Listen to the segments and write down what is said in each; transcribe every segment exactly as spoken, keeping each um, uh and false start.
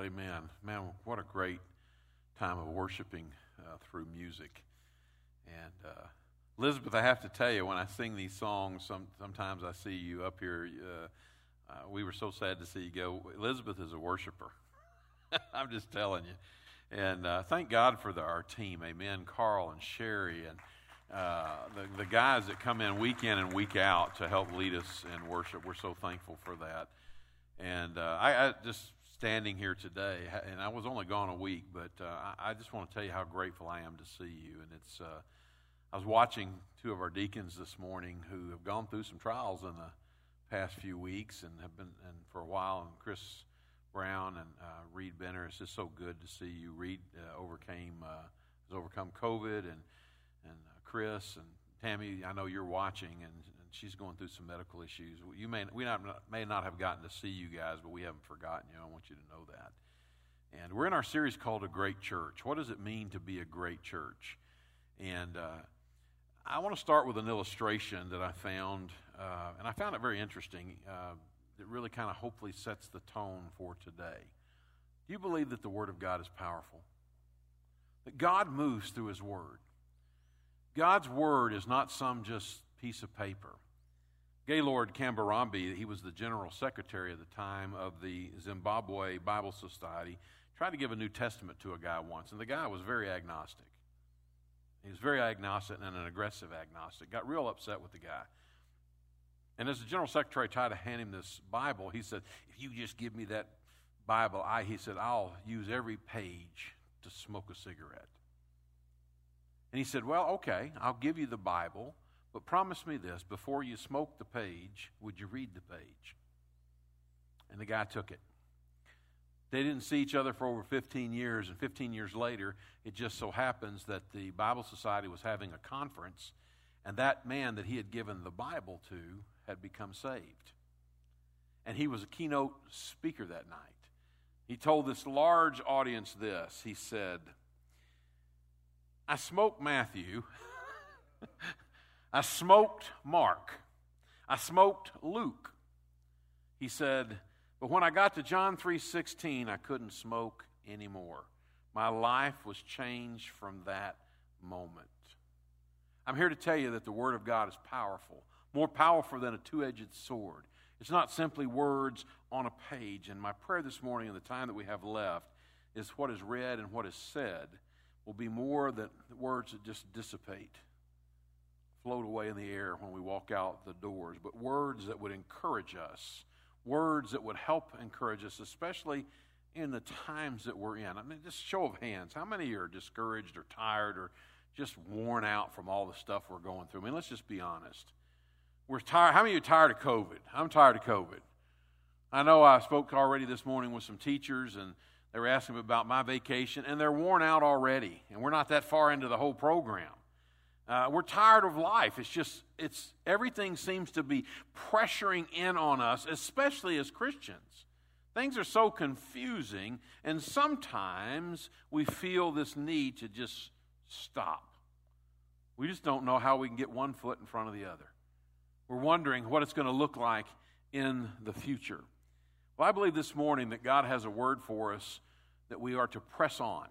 Well, amen. Man, what a great time of worshiping uh, through music. And uh, Elizabeth, I have to tell you, when I sing these songs, some, sometimes I see you up here. Uh, uh, we were so sad to see you go. Elizabeth is a worshiper. I'm just telling you. And uh, thank God for the, our team, amen. Carl and Sherry and uh, the, the guys that come in week in and week out to help lead us in worship. We're so thankful for that. And uh, I, I just standing here today, and I was only gone a week, but uh, I, I just want to tell you how grateful I am to see you. And it's, uh, I was watching two of our deacons this morning who have gone through some trials in the past few weeks and have been, and for a while, and Chris Brown and uh, Reed Benner. It's just so good to see you. Reed uh, overcame, uh, has overcome COVID, and and uh, Chris and Tammy. I know you're watching, and, and she's going through some medical issues. You may we not may not have gotten to see you guys, but we haven't forgotten you. I want you to know that. And we're in our series called A Great Church. What does it mean to be a great church? And uh, I want to start with an illustration that I found, uh, and I found it very interesting. Uh, It really kind of hopefully sets the tone for today. Do you believe that the Word of God is powerful? That God moves through His Word. God's Word is not some just piece of paper. Gaylord Kambarambi, he was the General Secretary at the time of the Zimbabwe Bible Society, tried to give a New Testament to a guy once, and the guy was very agnostic. He was very agnostic and an aggressive agnostic. Got real upset with the guy. And as the General Secretary tried to hand him this Bible, he said, if you just give me that Bible, I, he said, I'll use every page to smoke a cigarette. And he said, well, okay, I'll give you the Bible, but promise me this, before you smoke the page, would you read the page? And the guy took it. They didn't see each other for over fifteen years, and fifteen years later, it just so happens that the Bible Society was having a conference, and that man that he had given the Bible to had become saved. And he was a keynote speaker that night. He told this large audience this. He said, I smoked Matthew. I smoked Mark. I smoked Luke. He said, but when I got to John three sixteen, I couldn't smoke anymore. My life was changed from that moment. I'm here to tell you that the Word of God is powerful, more powerful than a two-edged sword. It's not simply words on a page. And my prayer this morning in the time that we have left is what is read and what is said will be more than words that just dissipate, float away in the air when we walk out the doors, but words that would encourage us, words that would help encourage us, especially in the times that we're in. I mean, just show of hands. How many are discouraged or tired or just worn out from all the stuff we're going through? I mean, let's just be honest. We're tired. How many of you are tired of COVID? I'm tired of COVID. I know I spoke already this morning with some teachers, and they were asking me about my vacation, and they're worn out already, and we're not that far into the whole program. Uh, we're tired of life. It's just, it's everything seems to be pressuring in on us, especially as Christians. Things are so confusing, and sometimes we feel this need to just stop. We just don't know how we can get one foot in front of the other. We're wondering what it's going to look like in the future. Well, I believe this morning that God has a word for us that we are to press on.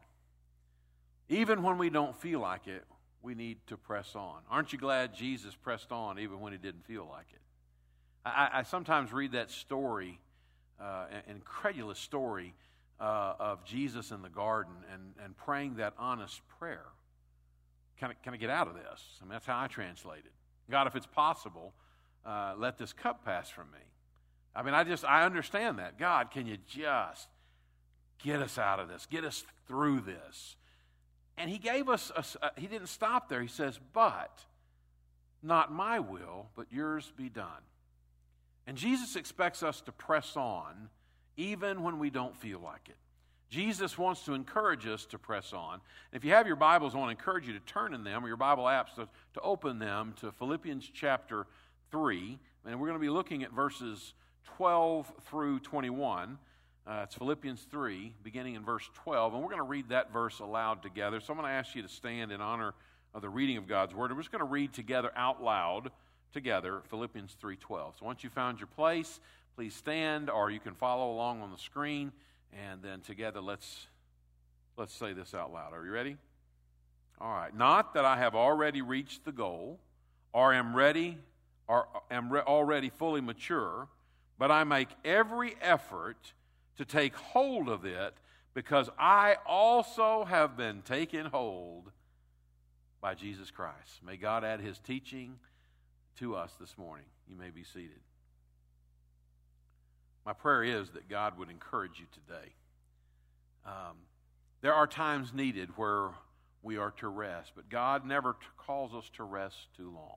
Even when we don't feel like it, we need to press on. Aren't you glad Jesus pressed on even when he didn't feel like it? I, I sometimes read that story, uh, an incredulous story uh, of Jesus in the garden and, and praying that honest prayer. Can I, can I get out of this? I mean, that's how I translate it. God, if it's possible, uh, let this cup pass from me. I mean, I just, I understand that. God, can you just get us out of this? Get us through this? And he gave us, a, a, he didn't stop there. He says, but not my will, but yours be done. And Jesus expects us to press on even when we don't feel like it. Jesus wants to encourage us to press on. And if you have your Bibles, I want to encourage you to turn in them, or your Bible apps, to, to open them to Philippians chapter three. And we're going to be looking at verses twelve through twenty-one. Uh, it's Philippians three, beginning in verse twelve. And we're going to read that verse aloud together. So I'm going to ask you to stand in honor of the reading of God's Word. And we're just going to read together out loud together Philippians three twelve. So once you found your place, please stand, or you can follow along on the screen. And then together, let's let's say this out loud. Are you ready? All right. Not that I have already reached the goal, or am ready, or am re- already fully mature, but I make every effort to take hold of it, because I also have been taken hold by Jesus Christ. May God add his teaching to us this morning. You may be seated. My prayer is that God would encourage you today. Um, there are times needed where we are to rest, but God never t- calls us to rest too long.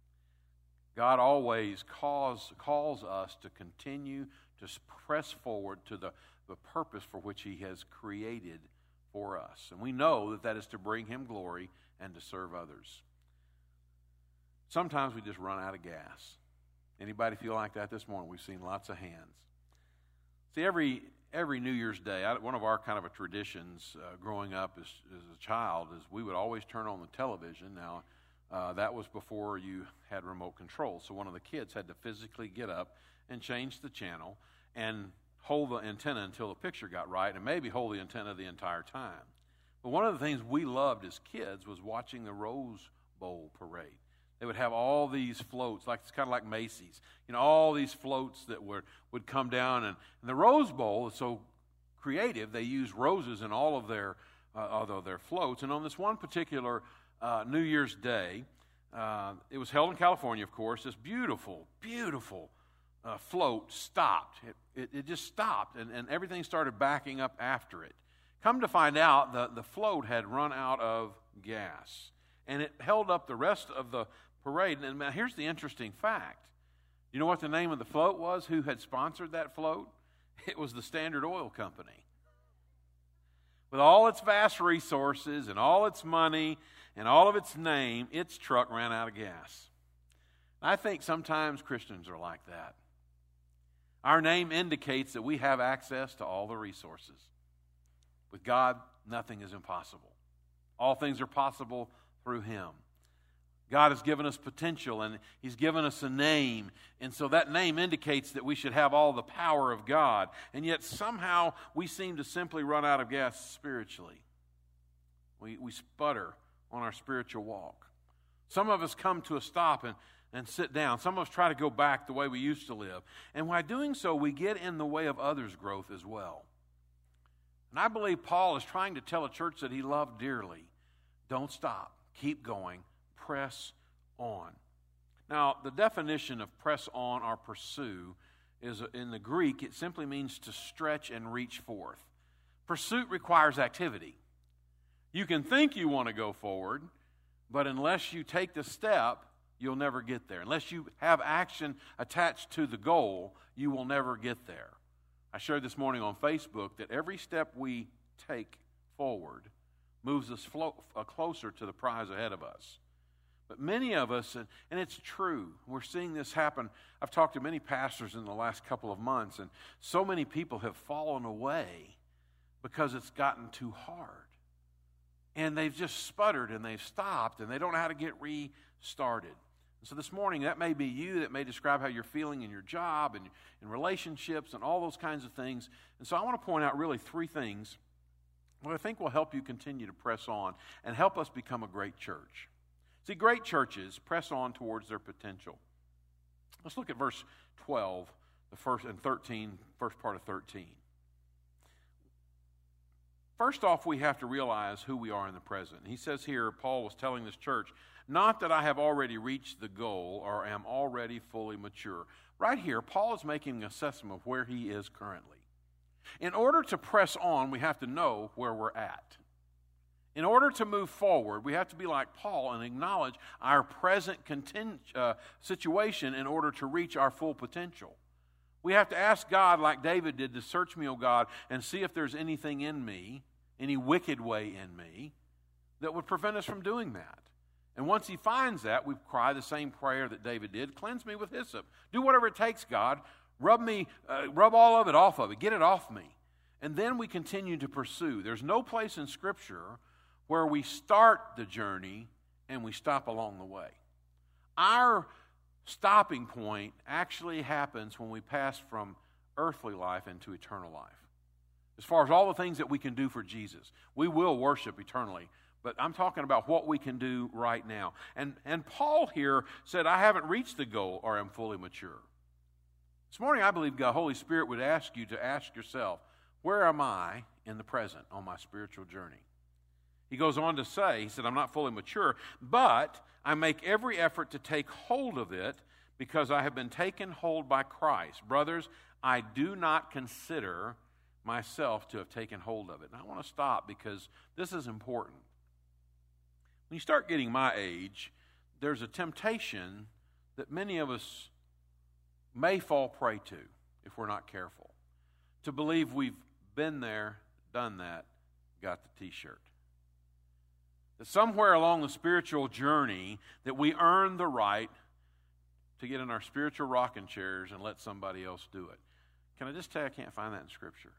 God always calls, calls us to continue to press forward to the, the purpose for which he has created for us. And we know that that is to bring him glory and to serve others. Sometimes we just run out of gas. Anybody feel like that this morning? We've seen lots of hands. See, every every New Year's Day, I, one of our kind of a traditions uh, growing up as, as a child is we would always turn on the television. Now, uh, that was before you had remote control. So one of the kids had to physically get up and change the channel and hold the antenna until the picture got right, and maybe hold the antenna the entire time. But one of the things we loved as kids was watching the Rose Bowl parade. They would have all these floats, like it's kind of like Macy's, you know, all these floats that were, would come down. And, and the Rose Bowl is so creative, they use roses in all of their, uh, although their floats. And on this one particular uh, New Year's Day, uh, it was held in California, of course, this beautiful, beautiful uh, float stopped. It, it, it just stopped, and, and everything started backing up after it. Come to find out, the, the float had run out of gas, and it held up the rest of the parade. And here's the interesting fact. You know what the name of the float was? Who had sponsored that float? It was the Standard Oil Company. With all its vast resources and all its money and all of its name, its truck ran out of gas. I think sometimes Christians are like that. Our name indicates that we have access to all the resources. With God, nothing is impossible. All things are possible through him. God has given us potential, and he's given us a name. And so that name indicates that we should have all the power of God. And yet somehow we seem to simply run out of gas spiritually. We, we sputter on our spiritual walk. Some of us come to a stop and, and sit down. Some of us try to go back the way we used to live. And by doing so, we get in the way of others' growth as well. And I believe Paul is trying to tell a church that he loved dearly, don't stop. Keep going. Press on. Now, the definition of press on or pursue is in the Greek, it simply means to stretch and reach forth. Pursuit requires activity. You can think you want to go forward, but unless you take the step, you'll never get there. Unless you have action attached to the goal, you will never get there. I shared this morning on Facebook that every step we take forward moves us flo- uh, closer to the prize ahead of us. But many of us, and, and it's true, we're seeing this happen. I've talked to many pastors in the last couple of months, and so many people have fallen away because it's gotten too hard. And they've just sputtered, and they've stopped, and they don't know how to get restarted. So this morning, that may be you. That may describe how you're feeling in your job and in relationships and all those kinds of things. And so I want to point out really three things that I think will help you continue to press on and help us become a great church. See, great churches press on towards their potential. Let's look at verse twelve, the first and thirteen, first part of thirteen. First off, we have to realize who we are in the present. He says here, Paul was telling this church, not that I have already reached the goal or am already fully mature. Right here, Paul is making an assessment of where he is currently. In order to press on, we have to know where we're at. In order to move forward, we have to be like Paul and acknowledge our present contin- uh, situation in order to reach our full potential. We have to ask God, like David did, to search me, O God, and see if there's anything in me, any wicked way in me, that would prevent us from doing that. And once he finds that, we cry the same prayer that David did, cleanse me with hyssop. Do whatever it takes, God. Rub me, uh, rub all of it off of it. Get it off me. And then we continue to pursue. There's no place in Scripture where we start the journey and we stop along the way. Our stopping point actually happens when we pass from earthly life into eternal life. as far as all the things that we can do for Jesus. We will worship eternally, but I'm talking about what we can do right now. And, and Paul here said, I haven't reached the goal or am fully mature. This morning, I believe God, Holy Spirit would ask you to ask yourself, where am I in the present on my spiritual journey? He goes on to say, he said, I'm not fully mature, but I make every effort to take hold of it because I have been taken hold by Christ. Brothers, I do not consider myself to have taken hold of it. And I want to stop because this is important. When you start getting my age, there's a temptation that many of us may fall prey to if we're not careful. To believe we've been there, done that, got the t-shirt. That somewhere along the spiritual journey that we earn the right to get in our spiritual rocking chairs and let somebody else do it. Can I just tell you, I can't find that in Scripture.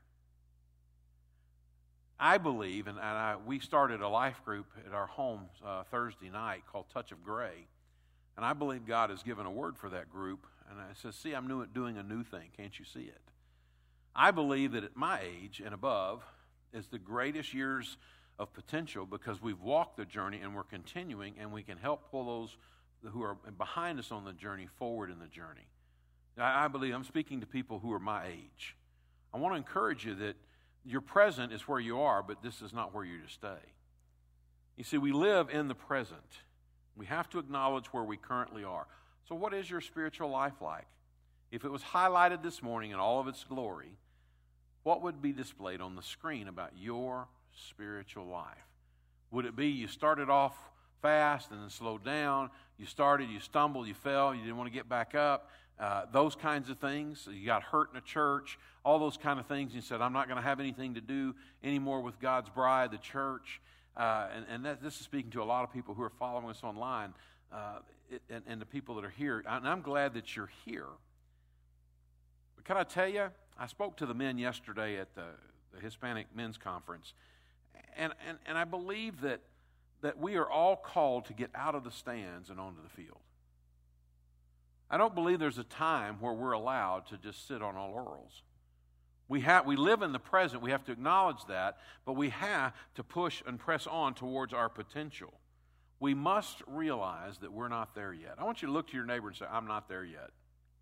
I believe, and, and I, we started a life group at our home uh, Thursday night called Touch of Gray, and I believe God has given a word for that group, and I said, see, I'm new, doing a new thing. Can't you see it? I believe that at my age and above is the greatest years of potential because we've walked the journey and we're continuing, and we can help pull those who are behind us on the journey forward in the journey. I, I believe I'm speaking to people who are my age. I want to encourage you that your present is where you are, but this is not where you're to stay. You see, we live in the present. We have to acknowledge where we currently are. So what is your spiritual life like? If it was highlighted this morning in all of its glory, what would be displayed on the screen about your spiritual life? Would it be you started off fast and then slowed down, you started, you stumbled, you fell, you didn't want to get back up, uh, those kinds of things, you got hurt in a church, all those kind of things, and you said, I'm not going to have anything to do anymore with God's bride, the church, uh, and, and that, this is speaking to a lot of people who are following us online, uh, it, and, and the people that are here, and I'm glad that you're here. But can I tell you, I spoke to the men yesterday at the, the Hispanic Men's Conference, and, and, and I believe that that we are all called to get out of the stands and onto the field. I don't believe there's a time where we're allowed to just sit on our laurels. We have, we live in the present. We have to acknowledge that, but we have to push and press on towards our potential. We must realize that we're not there yet. I want you to look to your neighbor and say, I'm not there yet.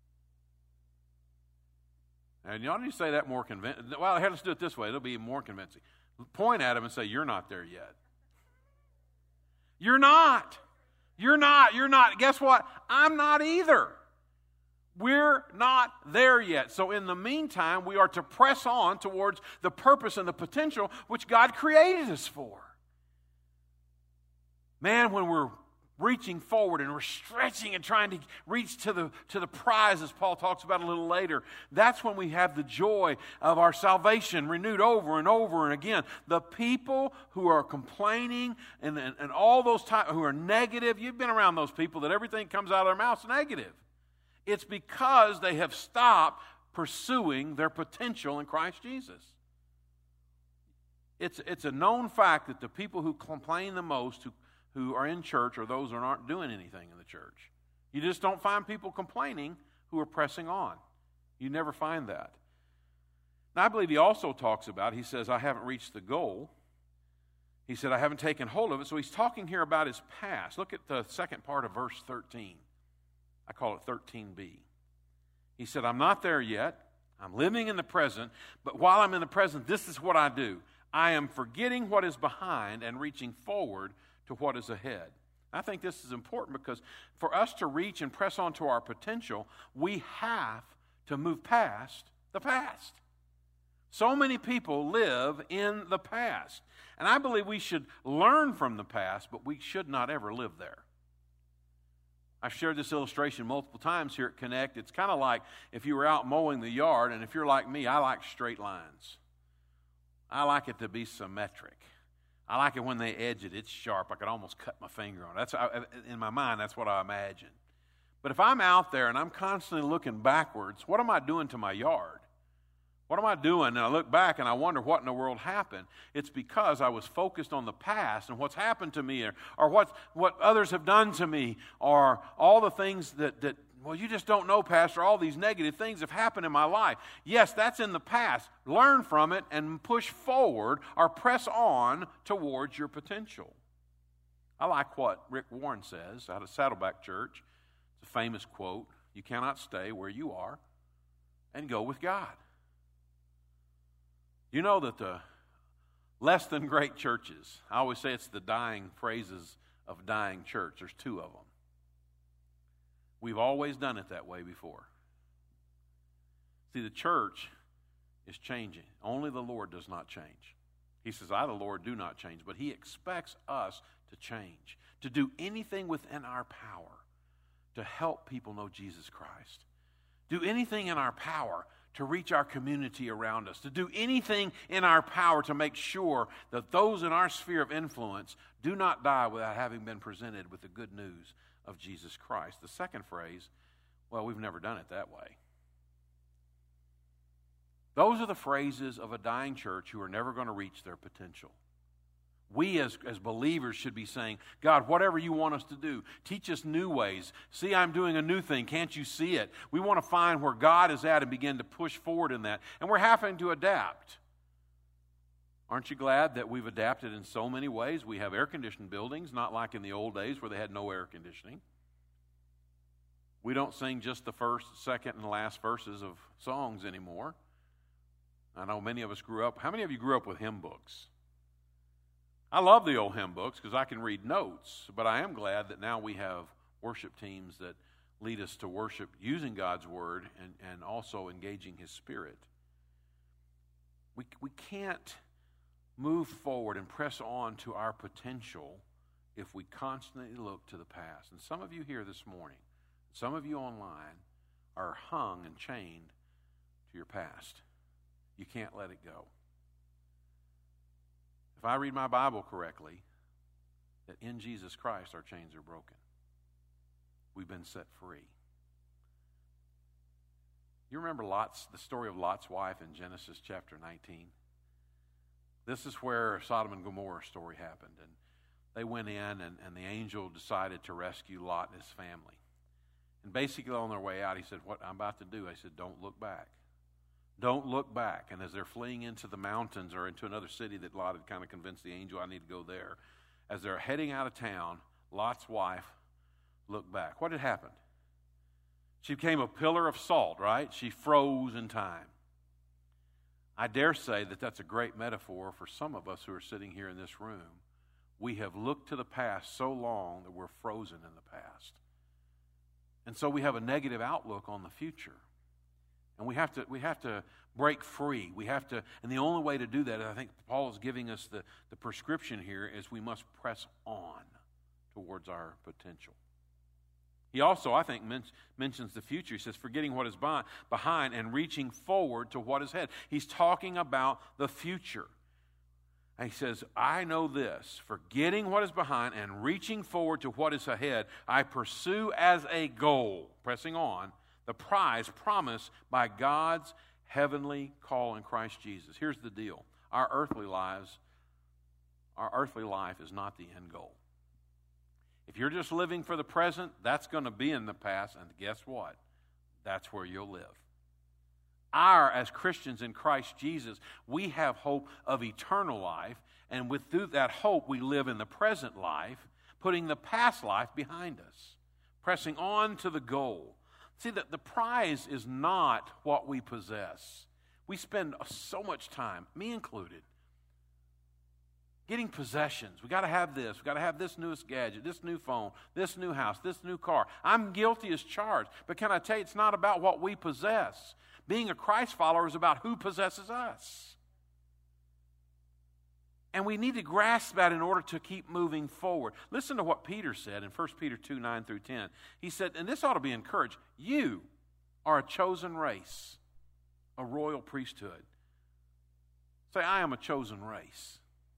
And you ought to say that more convincing. Well, let's do it this way. It'll be more convincing. Point at him and say, you're not there yet. You're not. You're not. You're not. Guess what? I'm not either. We're not there yet. So in the meantime, we are to press on towards the purpose and the potential which God created us for. Man, when we're reaching forward and we're stretching and trying to reach to the to the prize, as Paul talks about a little later, that's when we have the joy of our salvation renewed over and over and again. The people who are complaining and, and, and all those types who are negative, you've been around those people that everything comes out of their mouths negative. It's because they have stopped pursuing their potential in Christ Jesus. It's, it's a known fact that the people who complain the most, who who are in church, are those who aren't doing anything in the church. You just don't find people complaining who are pressing on. You never find that. Now, I believe he also talks about, he says, I haven't reached the goal. He said, I haven't taken hold of it. So he's talking here about his past. Look at the second part of verse thirteen. I call it thirteen b. He said, I'm not there yet. I'm living in the present. But while I'm in the present, this is what I do. I am forgetting what is behind and reaching forward to what is ahead. I think this is important because for us to reach and press on to our potential, we have to move past the past. So many people live in the past. And I believe we should learn from the past, but we should not ever live there. I've shared this illustration multiple times here at Connect. It's kind of like if you were out mowing the yard, and if you're like me, I like straight lines. I like it to be symmetric. I like it when they edge it. It's sharp. I could almost cut my finger on it. That's, in my mind, that's what I imagine. But if I'm out there and I'm constantly looking backwards, what am I doing to my yard? What am I doing? And I look back and I wonder what in the world happened. It's because I was focused on the past and what's happened to me, or, or what, what others have done to me, or all the things that, that well, you just don't know, Pastor, all these negative things have happened in my life. Yes, that's in the past. Learn from it and push forward or press on towards your potential. I like what Rick Warren says out of Saddleback Church. It's a famous quote. You cannot stay where you are and go with God. You know that the less than great churches, I always say it's the dying phrases of dying church. There's two of them. We've always done it that way before. See, the church is changing. Only the Lord does not change. He says, I, the Lord, do not change. But He expects us to change, to do anything within our power to help people know Jesus Christ. Do anything in our power to reach our community around us, to do anything in our power to make sure that those in our sphere of influence do not die without having been presented with the good news of Jesus Christ. The second phrase, well, we've never done it that way. Those are the phrases of a dying church who are never going to reach their potential. We as, as believers should be saying, God, whatever you want us to do, teach us new ways. See, I'm doing a new thing. Can't you see it? We want to find where God is at and begin to push forward in that. And we're having to adapt. Aren't you glad that we've adapted in so many ways? We have air-conditioned buildings, not like in the old days where they had no air conditioning. We don't sing just the first, second, and last verses of songs anymore. I know many of us grew up. How many of you grew up with hymn books? I love the old hymn books because I can read notes, but I am glad that now we have worship teams that lead us to worship using God's Word and, and also engaging His Spirit. We, we can't move forward and press on to our potential if we constantly look to the past. And some of you here this morning, some of you online, are hung and chained to your past. You can't let it go. If I read my Bible correctly, that in Jesus Christ our chains are broken. We've been set free. You remember Lot's, the story of Lot's wife in Genesis chapter nineteen? This is where Sodom and Gomorrah story happened. And they went in and, and the angel decided to rescue Lot and his family. And basically on their way out, he said, what I'm about to do, I said, don't look back. Don't look back. And as they're fleeing into the mountains or into another city that Lot had kind of convinced the angel, I need to go there. As they're heading out of town, Lot's wife looked back. What had happened? She became a pillar of salt, right? She froze in time. I dare say that that's a great metaphor for some of us who are sitting here in this room. We have looked to the past so long that we're frozen in the past. And so we have a negative outlook on the future. And we have to we have to break free. We have to, and the only way to do that, I think Paul is giving us the, the prescription here, is we must press on towards our potential. He also, I think, men- mentions the future. He says, forgetting what is by, behind and reaching forward to what is ahead. He's talking about the future. And he says, I know this, forgetting what is behind and reaching forward to what is ahead, I pursue as a goal, pressing on, the prize promised by God's heavenly call in Christ Jesus. Here's the deal. Our earthly lives, our earthly life is not the end goal. If you're just living for the present, that's going to be in the past, and guess what? That's where you'll live. Our, as Christians in Christ Jesus, we have hope of eternal life, and with through that hope we live in the present life, putting the past life behind us, pressing on to the goal. See, that the prize is not what we possess. We spend so much time, me included, getting possessions. We got to have this. We got to have this newest gadget, this new phone, this new house, this new car. I'm guilty as charged. But can I tell you, it's not about what we possess. Being a Christ follower is about who possesses us. And we need to grasp that in order to keep moving forward. Listen to what Peter said in First Peter two, nine through ten. He said, and this ought to be encouraged, you are a chosen race, a royal priesthood. Say, I am a chosen race.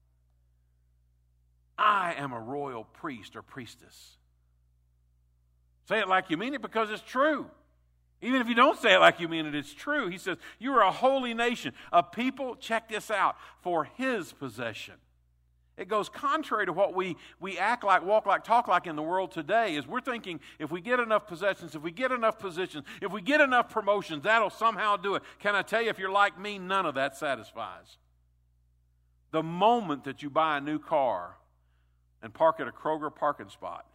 I am a royal priest or priestess. Say it like you mean it because it's true. Even if you don't say it like you mean it, it's true. He says, you are a holy nation, a people, check this out, for His possession, It goes contrary to what we, we act like, walk like, talk like in the world today. Is we're thinking if we get enough possessions, if we get enough positions, if we get enough promotions, that'll somehow do it. Can I tell you, if you're like me, none of that satisfies. The moment that you buy a new car and park at a Kroger parking spot,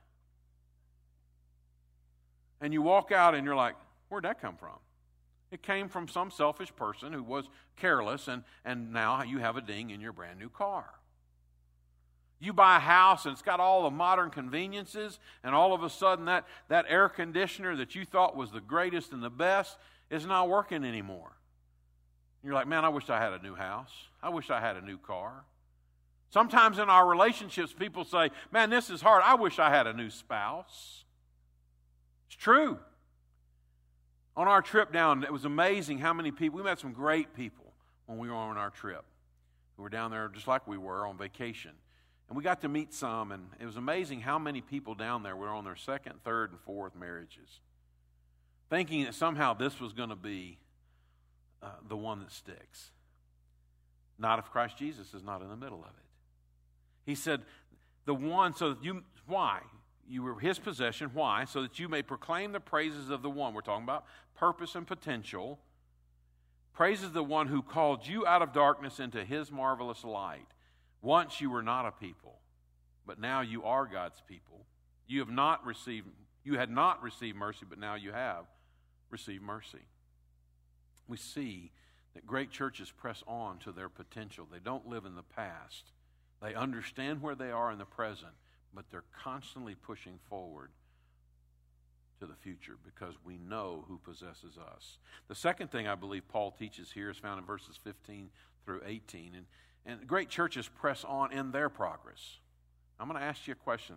and you walk out and you're like, where'd that come from? It came from some selfish person who was careless, and, and now you have a ding in your brand new car. You buy a house and it's got all the modern conveniences, and all of a sudden that, that air conditioner that you thought was the greatest and the best is not working anymore. You're like, man, I wish I had a new house. I wish I had a new car. Sometimes in our relationships, people say, man, this is hard. I wish I had a new spouse. It's true. On our trip down, it was amazing how many people, we met some great people when we were on our trip, who were down there just like we were on vacation. And we got to meet some, and it was amazing how many people down there were on their second, third, and fourth marriages, thinking that somehow this was going to be uh, the one that sticks. Not if Christ Jesus is not in the middle of it. He said, the one, so that you, why? You were his possession. Why? So that you may proclaim the praises of the one. We're talking about purpose and potential. Praises the one who called you out of darkness into his marvelous light. Once you were not a people, but now you are God's people. You have not received, you had not received mercy, but now you have received mercy. We see that great churches press on to their potential. They don't live in the past. They understand where they are in the present, but they're constantly pushing forward to the future because we know who possesses us. The second thing I believe Paul teaches here is found in verses fifteen through eighteen. And And great churches press on in their progress. I'm going to ask you a question.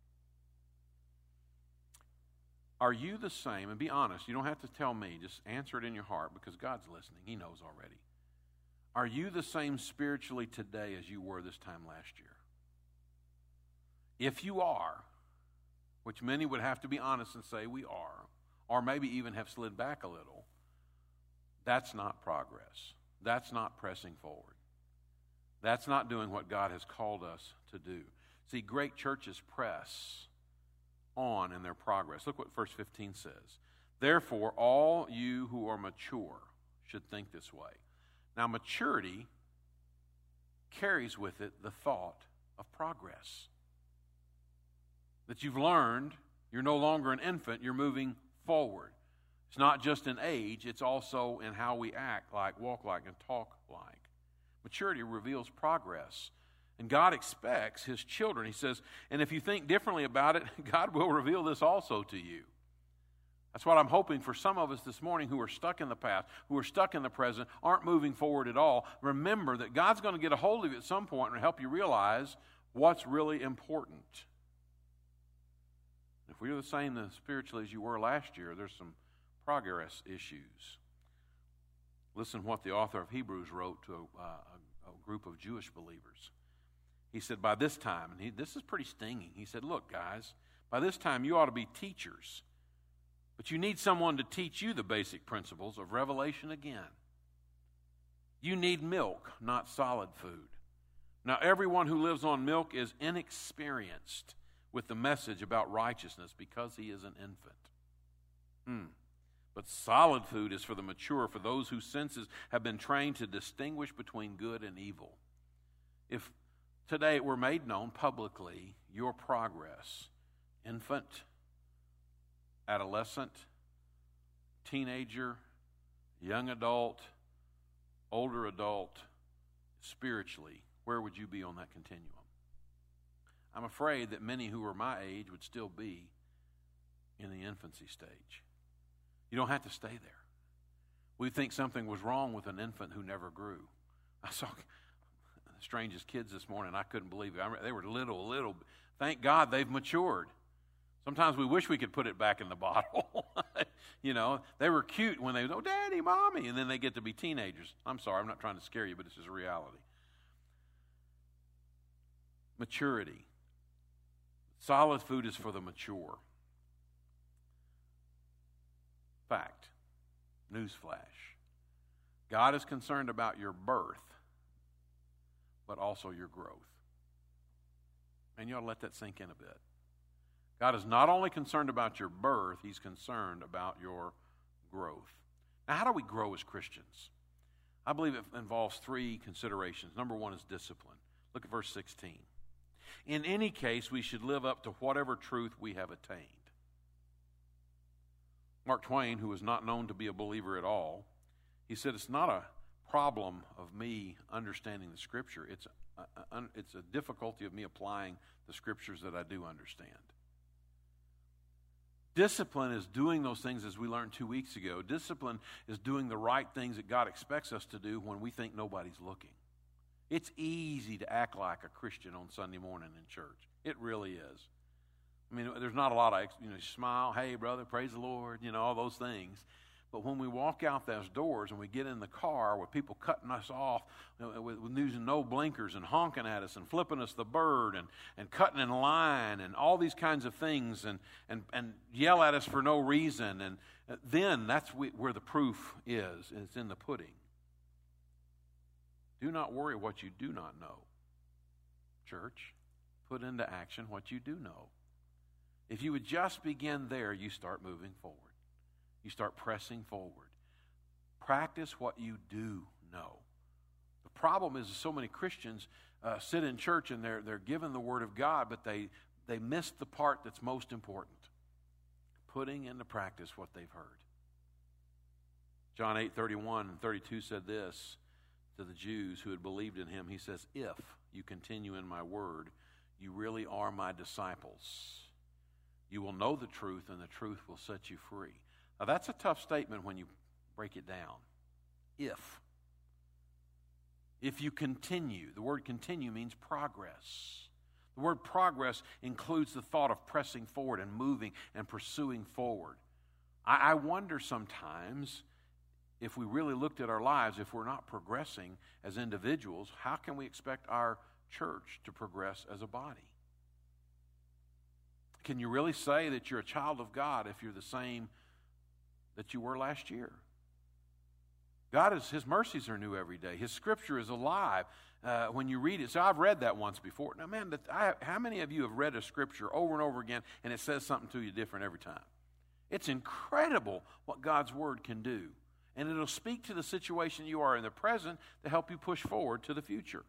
Are you the same? And be honest. You don't have to tell me. Just answer it in your heart because God's listening. He knows already. Are you the same spiritually today as you were this time last year? If you are, which many would have to be honest and say we are, or maybe even have slid back a little, that's not progress. That's not pressing forward. That's not doing what God has called us to do. See, great churches press on in their progress. Look what verse fifteen says. Therefore, all you who are mature should think this way. Now, maturity carries with it the thought of progress. That you've learned, you're no longer an infant, you're moving forward. It's not just in age, it's also in how we act like, walk like, and talk like. Maturity reveals progress. And God expects his children. He says, and if you think differently about it, God will reveal this also to you. That's what I'm hoping for some of us this morning who are stuck in the past, who are stuck in the present, aren't moving forward at all. Remember that God's going to get a hold of you at some point and help you realize what's really important. If we're the same spiritually as you were last year, there's some progress issues. Listen to what the author of Hebrews wrote to a, a, a group of Jewish believers. He said, by this time, and he, this is pretty stinging. He said, look, guys, by this time you ought to be teachers, but you need someone to teach you the basic principles of revelation again. You need milk, not solid food. Now, everyone who lives on milk is inexperienced with the message about righteousness because he is an infant. Hmm. But solid food is for the mature, for those whose senses have been trained to distinguish between good and evil. If today it were made known publicly, your progress, infant, adolescent, teenager, young adult, older adult, spiritually, where would you be on that continuum? I'm afraid that many who are my age would still be in the infancy stage. You don't have to stay there. We think something was wrong with an infant who never grew. I saw the strangest kids this morning. I couldn't believe it. I remember, they were little, little. Thank God they've matured. Sometimes we wish we could put it back in the bottle. You know, they were cute when they, oh, Daddy, Mommy, and then they get to be teenagers. I'm sorry, I'm not trying to scare you, but this is reality. Maturity. Solid food is for the mature. Fact, newsflash, God is concerned about your birth, but also your growth. And you ought to let that sink in a bit. God is not only concerned about your birth, he's concerned about your growth. Now, how do we grow as Christians? I believe it involves three considerations. Number one is discipline. Look at verse sixteen. In any case, we should live up to whatever truth we have attained. Mark Twain, who was not known to be a believer at all, he said, it's not a problem of me understanding the Scripture. It's a, a, it's a difficulty of me applying the Scriptures that I do understand. Discipline is doing those things as we learned two weeks ago. Discipline is doing the right things that God expects us to do when we think nobody's looking. It's easy to act like a Christian on Sunday morning in church. It really is. I mean, there's not a lot of, you know, smile, hey, brother, praise the Lord, you know, all those things. But when we walk out those doors and we get in the car with people cutting us off, you know, with, with using no blinkers and honking at us and flipping us the bird and, and cutting in line and all these kinds of things and, and, and yell at us for no reason, and then that's we, where the proof is, and it's in the pudding. Do not worry what you do not know. Church, put into action what you do know. If you would just begin there, you start moving forward. You start pressing forward. Practice what you do know. The problem is so many Christians uh, sit in church and they're, they're given the Word of God, but they, they miss the part that's most important. Putting into practice what they've heard. John eight thirty-one and thirty-two said this to the Jews who had believed in him. He says, if you continue in my word, you really are my disciples. You will know the truth, and the truth will set you free. Now, that's a tough statement when you break it down. If. If you continue. The word continue means progress. The word progress includes the thought of pressing forward and moving and pursuing forward. I, I wonder sometimes, if we really looked at our lives, if we're not progressing as individuals, how can we expect our church to progress as a body? Can you really say that you're a child of God if you're the same that you were last year? God is, his mercies are new every day. His Scripture is alive uh, when you read it. So I've read that once before. Now, man, I, how many of you have read a Scripture over and over again and it says something to you different every time? It's incredible what God's Word can do. And it'll speak to the situation you are in the present to help you push forward to the future.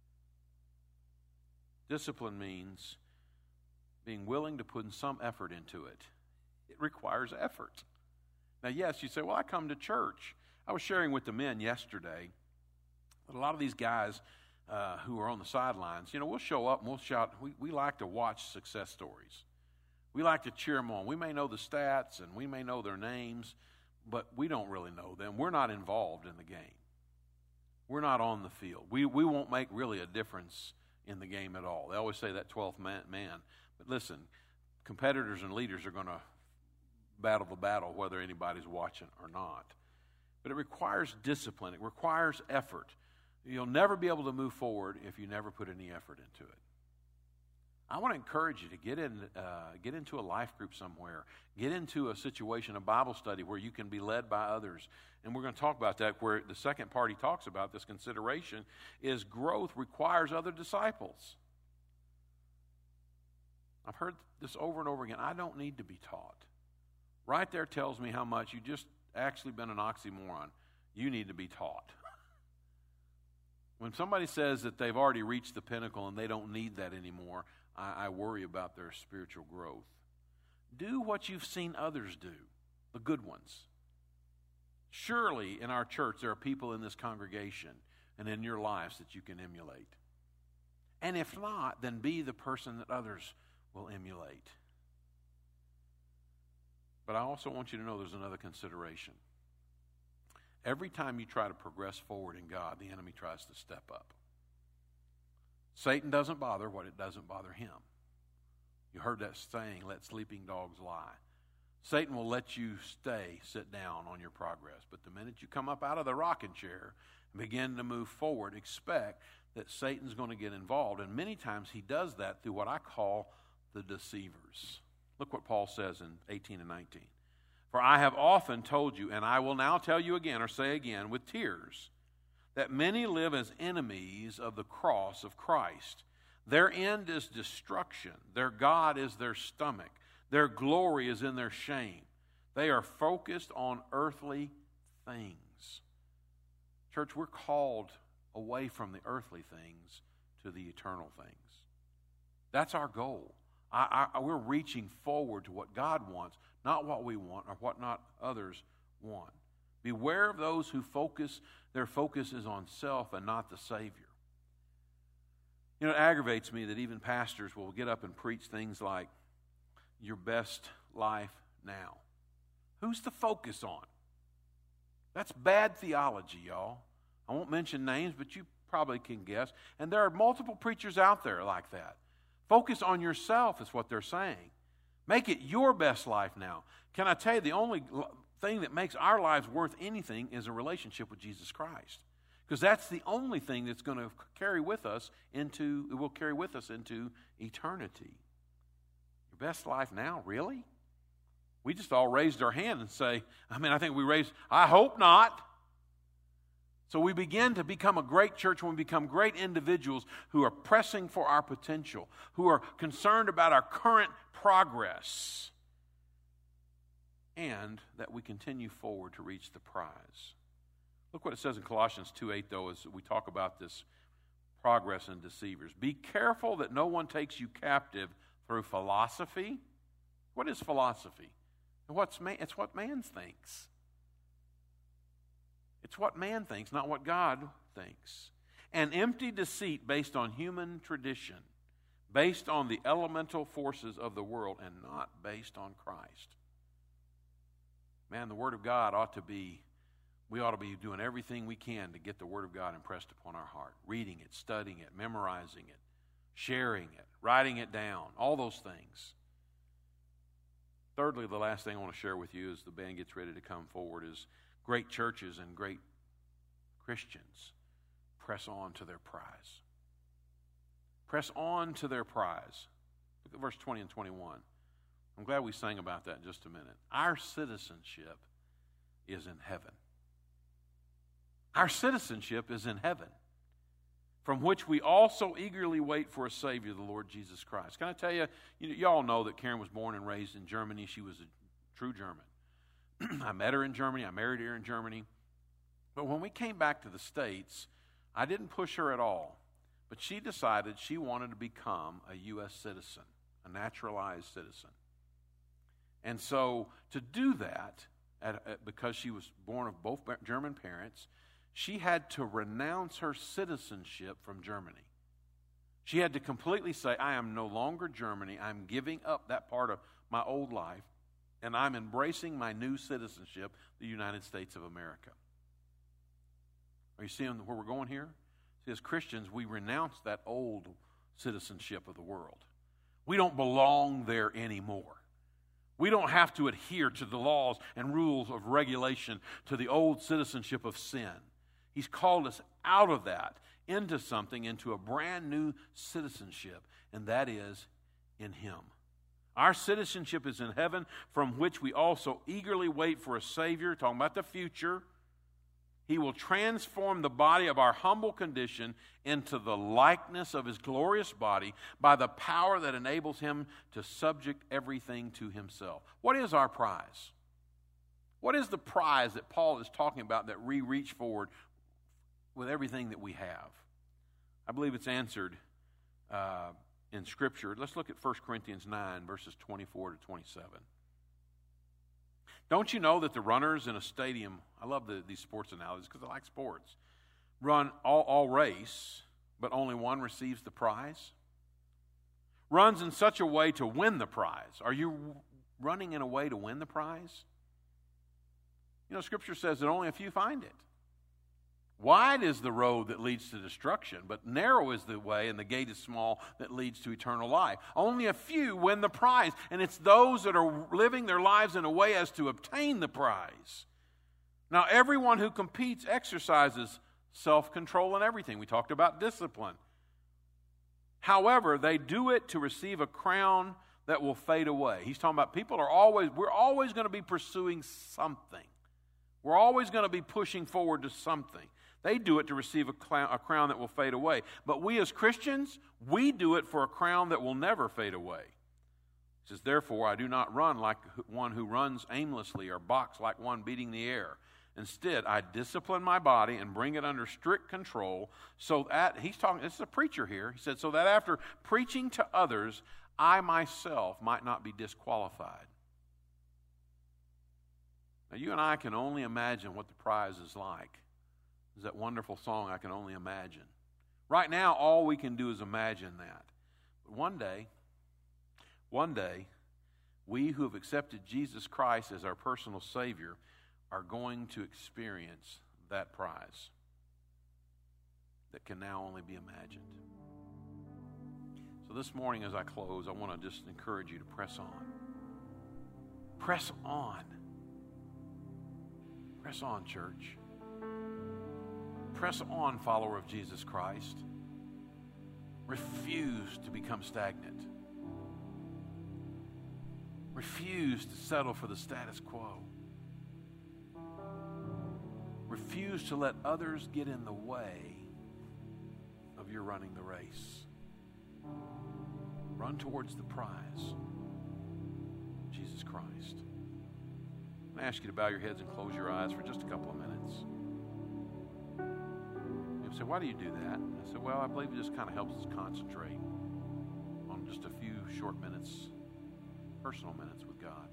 Discipline means being willing to put in some effort into it. It requires effort. Now, yes, you say, well, I come to church. I was sharing with the men yesterday that a lot of these guys uh, who are on the sidelines, you know, we'll show up and we'll shout. We, we like to watch success stories. We like to cheer them on. We may know the stats and we may know their names, but we don't really know them. We're not involved in the game. We're not on the field. We, we won't make really a difference in the game at all. They always say that twelfth man. man. But listen, competitors and leaders are going to battle the battle whether anybody's watching or not. But it requires discipline. It requires effort. You'll never be able to move forward if you never put any effort into it. I want to encourage you to get in, uh, get into a life group somewhere. Get into a situation, a Bible study where you can be led by others. And we're going to talk about that, where the second part he talks about, this consideration, is growth requires other disciples. I've heard this over and over again. I don't need to be taught. Right there tells me how much you just actually been an oxymoron. You need to be taught. When somebody says that they've already reached the pinnacle and they don't need that anymore, I, I worry about their spiritual growth. Do what you've seen others do, the good ones. Surely in our church there are people in this congregation and in your lives that you can emulate. And if not, then be the person that others will emulate. But I also want you to know there's another consideration. Every time you try to progress forward in God, the enemy tries to step up. Satan doesn't bother what it doesn't bother him. You heard that saying, let sleeping dogs lie. Satan will let you stay, sit down on your progress. But the minute you come up out of the rocking chair and begin to move forward, expect that Satan's going to get involved. And many times he does that through what I call the deceivers. Look what Paul says in eighteen and nineteen. For I have often told you, and I will now tell you again, or say again, with tears, that many live as enemies of the cross of Christ. Their end is destruction. Their God is their stomach. Their glory is in their shame. They are focused on earthly things. Church, we're called away from the earthly things to the eternal things. That's our goal. I, I, we're reaching forward to what God wants, not what we want or what not others want. Beware of those who focus, their focus is on self and not the Savior. You know, it aggravates me that even pastors will get up and preach things like, your best life now. Who's the focus on? That's bad theology, y'all. I won't mention names, but you probably can guess. And there are multiple preachers out there like that. Focus on yourself is what they're saying. Make it your best life now. Can I tell you, the only thing that makes our lives worth anything is a relationship with Jesus Christ. Because that's the only thing that's going to carry with us into, it will carry with us into eternity. Your best life now, really? We just all raised our hand and say, I mean, I think we raised, I hope not. So we begin to become a great church when we become great individuals who are pressing for our potential, who are concerned about our current progress, and that we continue forward to reach the prize. Look what it says in Colossians two eight, though, as we talk about this progress and deceivers. Be careful that no one takes you captive through philosophy. What is philosophy? What's man, it's what man thinks. It's what man thinks, not what God thinks. An empty deceit based on human tradition, based on the elemental forces of the world, and not based on Christ. Man, the Word of God ought to be, we ought to be doing everything we can to get the Word of God impressed upon our heart. Reading it, studying it, memorizing it, sharing it, writing it down, all those things. Thirdly, the last thing I want to share with you as the band gets ready to come forward is great churches and great Christians press on to their prize. Press on to their prize. Look at verse twenty and twenty-one. I'm glad we sang about that in just a minute. Our citizenship is in heaven. Our citizenship is in heaven, from which we also eagerly wait for a Savior, the Lord Jesus Christ. Can I tell you, you, you all know that Karen was born and raised in Germany. She was a true German. I met her in Germany. I married her in Germany. But when we came back to the States, I didn't push her at all. But she decided she wanted to become a U S citizen, a naturalized citizen. And so to do that, at, at, because she was born of both German parents, she had to renounce her citizenship from Germany. She had to completely say, I am no longer Germany. I'm giving up that part of my old life, and I'm embracing my new citizenship, the United States of America. Are you seeing where we're going here? See, as Christians, we renounce that old citizenship of the world. We don't belong there anymore. We don't have to adhere to the laws and rules of regulation, to the old citizenship of sin. He's called us out of that into something, into a brand new citizenship, and that is in Him. Our citizenship is in heaven, from which we also eagerly wait for a Savior, talking about the future. He will transform the body of our humble condition into the likeness of His glorious body by the power that enables Him to subject everything to Himself. What is our prize? What is the prize that Paul is talking about that we reach forward with everything that we have? I believe it's answered uh, in Scripture. Let's look at First Corinthians nine, verses twenty-four to twenty-seven. Don't you know that the runners in a stadium, I love the, these sports analogies because I like sports, run all, all race, but only one receives the prize? Runs in such a way to win the prize. Are you running in a way to win the prize? You know, Scripture says that only a few find it. Wide is the road that leads to destruction, but narrow is the way, and the gate is small, that leads to eternal life. Only a few win the prize, and it's those that are living their lives in a way as to obtain the prize. Now, everyone who competes exercises self-control in everything. We talked about discipline. However, they do it to receive a crown that will fade away. He's talking about people are always, we're always going to be pursuing something. We're always going to be pushing forward to something. They do it to receive a, clown, a crown that will fade away. But we as Christians, we do it for a crown that will never fade away. He says, therefore, I do not run like one who runs aimlessly or box like one beating the air. Instead, I discipline my body and bring it under strict control so that, he's talking, this is a preacher here. He said, so that after preaching to others, I myself might not be disqualified. Now, you and I can only imagine what the prize is like. Is that wonderful song, I Can Only Imagine. Right now, all we can do is imagine that. But one day, one day, we who have accepted Jesus Christ as our personal Savior are going to experience that prize that can now only be imagined. So this morning as I close, I want to just encourage you to press on. Press on. Press on, church. Press on, follower of Jesus Christ. Refuse to become stagnant. Refuse to settle for the status quo. Refuse to let others get in the way of your running the race. Run towards the prize, Jesus Christ. I'm going to ask you to bow your heads and close your eyes for just a couple of minutes. You say, why do you do that? I said, well, I believe it just kind of helps us concentrate on just a few short minutes, personal minutes with God.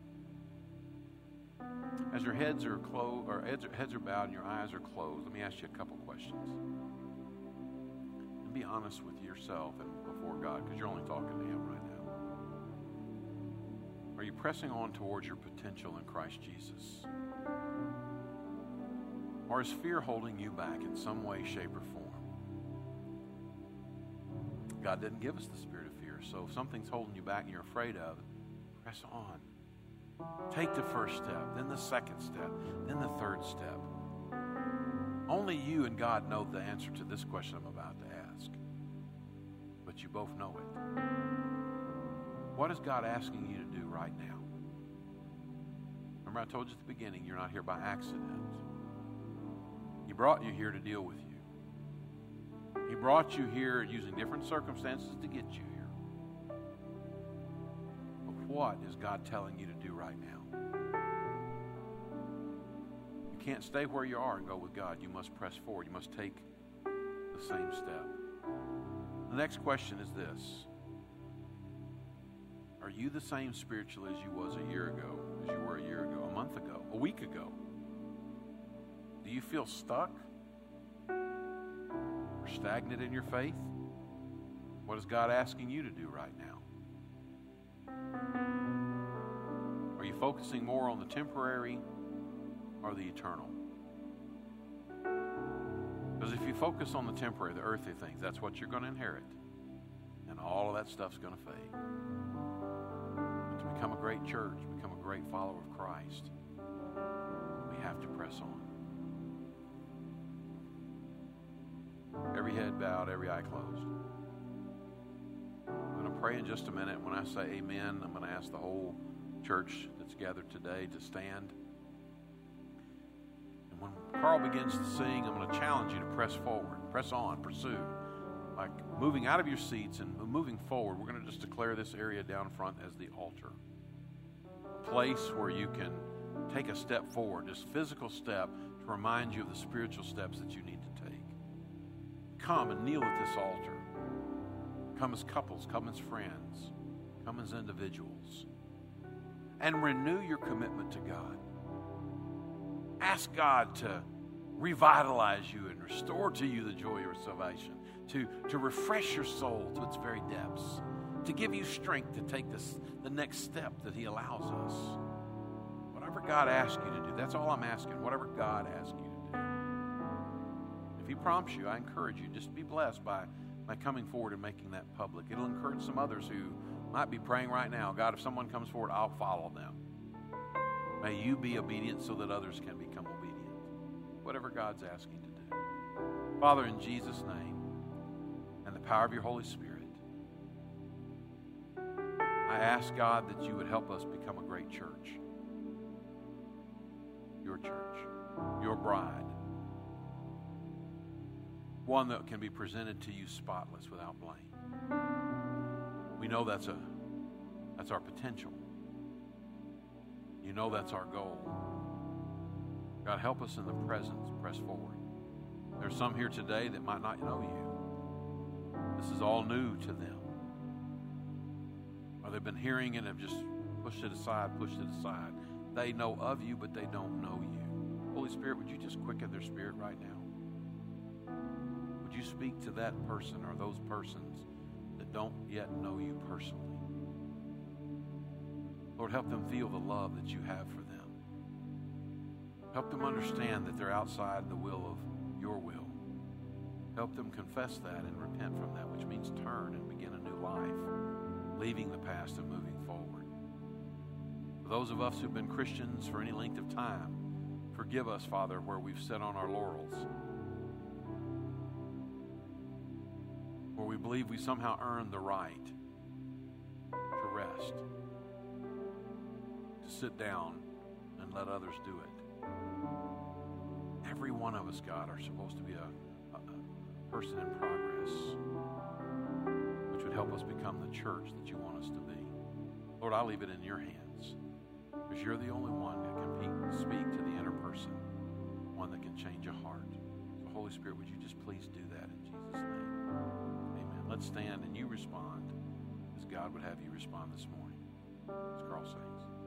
As your heads are closed, or heads are, heads are bowed and your eyes are closed, let me ask you a couple questions. And be honest with yourself and before God, because you're only talking to Him right now. Are you pressing on towards your potential in Christ Jesus? Or is fear holding you back in some way, shape, or form? God didn't give us the spirit of fear, so if something's holding you back and you're afraid of it, press on. Take the first step, then the second step, then the third step. Only you and God know the answer to this question I'm about to ask. But you both know it. What is God asking you to do right now? Remember I told you at the beginning, you're not here by accident. He brought you here to deal with you. He brought you here using different circumstances to get you here. But what is God telling you to do right now? You can't stay where you are and go with God. You must press forward. You must take the same step. The next question is this. Are you the same spiritually as you was a year ago, as you were a year ago, a month ago, a week ago? Do you feel stuck or stagnant in your faith? What is God asking you to do right now? Are you focusing more on the temporary or the eternal? Because if you focus on the temporary, the earthly things, that's what you're going to inherit. And all of that stuff's going to fade. But to become a great church, become a great follower of Christ, we have to press on. Every head bowed, every eye closed. I'm going to pray in just a minute. When I say amen, I'm going to ask the whole church that's gathered today to stand. And when Carl begins to sing, I'm going to challenge you to press forward, press on, pursue. Like moving out of your seats and moving forward, we're going to just declare this area down front as the altar. A place where you can take a step forward, just physical step to remind you of the spiritual steps that you need to take. Come and kneel at this altar. Come as couples, come as friends, come as individuals. And renew your commitment to God. Ask God to revitalize you and restore to you the joy of your salvation, to, to refresh your soul to its very depths, to give you strength to take this, the next step that He allows us. Whatever God asks you to do, that's all I'm asking, whatever God asks you to do. If He prompts you, I encourage you, just be blessed by, by coming forward and making that public. It'll encourage some others who might be praying right now, God, if someone comes forward, I'll follow them. May you be obedient so that others can become obedient. Whatever God's asking to do. Father, in Jesus' name, and the power of your Holy Spirit, I ask, God, that you would help us become a great church. Your church, your bride. one that can be presented to you spotless without blame. We know that's a that's our potential. You know that's our goal. God, help us in the presence, press forward. There's some here today that might not know you. This is all new to them. Or they've been hearing it and have just pushed it aside, pushed it aside. They know of you, but they don't know you. Holy Spirit, would you just quicken their spirit right now? Would you speak to that person or those persons that don't yet know you personally? Lord, help them feel the love that you have for them. Help them understand that they're outside the will of your will. Help them confess that and repent from that, which means turn and begin a new life, leaving the past and moving forward. For those of us who've been Christians for any length of time, forgive us, Father, where we've sat on our laurels, where we believe we somehow earned the right to rest, to sit down and let others do it. Every one of us, God, are supposed to be a, a, a person in progress, which would help us become the church that you want us to be. Lord, I leave it in your hands, because you're the only one that can pe- speak to the inner person, one that can change a heart. So, Holy Spirit, would you just please do that in Jesus' name? Amen. Let's stand and you respond as God would have you respond this morning. Let's call saints.